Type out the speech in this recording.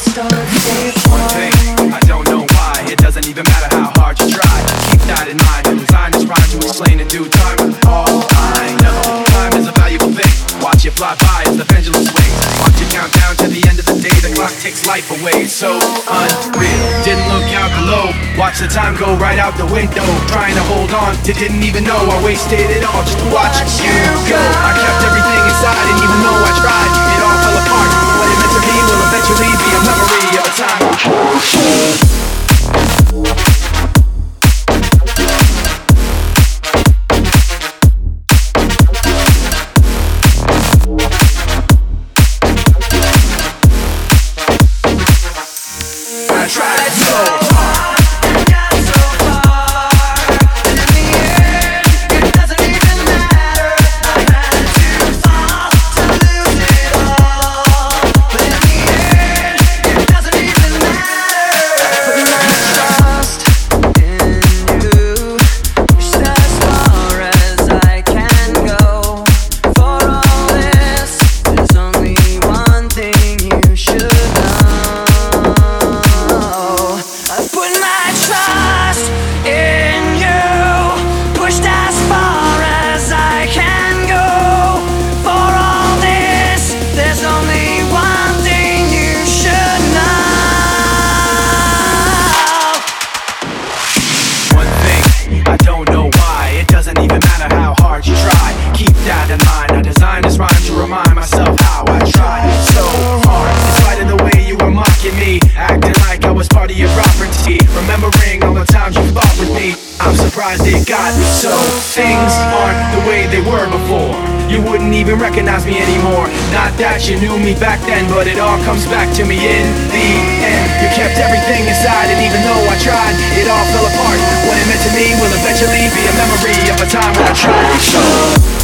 One thing, I don't know why. It doesn't even matter how hard you try. Keep that in mind and design this rhyme to explain in due time. All I know, time is a valuable thing. Watch it fly by as the pendulum swings. Watch it count down to the end of the day. The clock takes life away. So unreal. Didn't look out below. Watch the time go right out the window. Trying to hold on to didn't even know I wasted it all just to watch you go. I kept everything inside and even though I tried, it all fell apart. What it meant to be will eventually be a memory of a time I tried. so I don't know why, it doesn't even matter how hard you try. Keep that in mind, I designed this rhyme to remind myself how I tried so hard. In spite of the way you were mocking me, acting like I was part of your property, remembering all the times you fought with me, I'm surprised it got so. Things aren't the way they were before. You wouldn't even recognize me anymore. Not that you knew me back then, but it all comes back to me in the end. You kept everything inside, and even though I tried, it all fell apart. What it meant to me will eventually be a memory of a time when I tried so